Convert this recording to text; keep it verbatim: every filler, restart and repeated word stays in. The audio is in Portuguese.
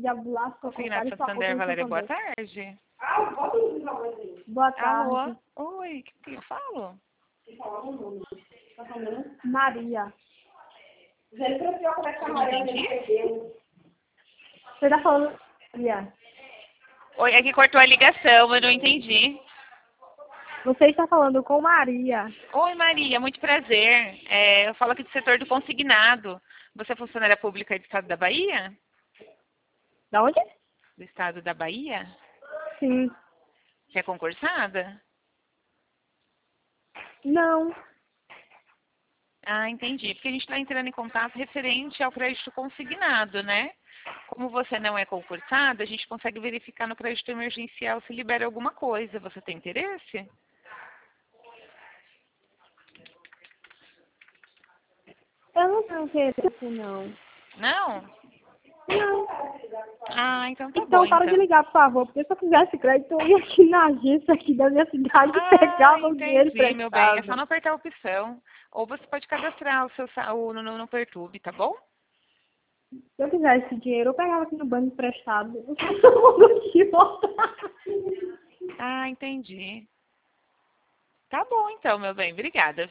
diabo lasca. Consignado Santander, Valéria, boa tarde. Boa tarde. Alô? Oi, o que, que eu falo? Maria. Eu não entendi. Você tá falando Maria? Oi, é que cortou a ligação, eu não entendi. Você está falando com Maria. Oi, Maria, muito prazer. É, eu falo aqui do setor do consignado. Você é funcionária pública do estado da Bahia? Da onde? Do estado da Bahia? Sim. Você é concursada? Não. Ah, entendi. Porque a gente está entrando em contato referente ao crédito consignado, né? Como você não é concursada, a gente consegue verificar no crédito emergencial se libera alguma coisa. Você tem interesse? Eu não tenho interesse, não. Não? Não. Ah, então tá Então, bom, para então. de ligar, por favor, porque se eu fizesse crédito, eu ia aqui na agência aqui da minha cidade e Ah, pegava o dinheiro entendi, meu bem. É só emprestado. não apertar a opção. Ou você pode cadastrar o seu sa- o, no, no, no Pertube, tá bom? Se eu quisesse esse dinheiro, eu pegava aqui no banco emprestado. Eu não tinha voltar. Ah, entendi. Tá bom então, meu bem. Obrigada.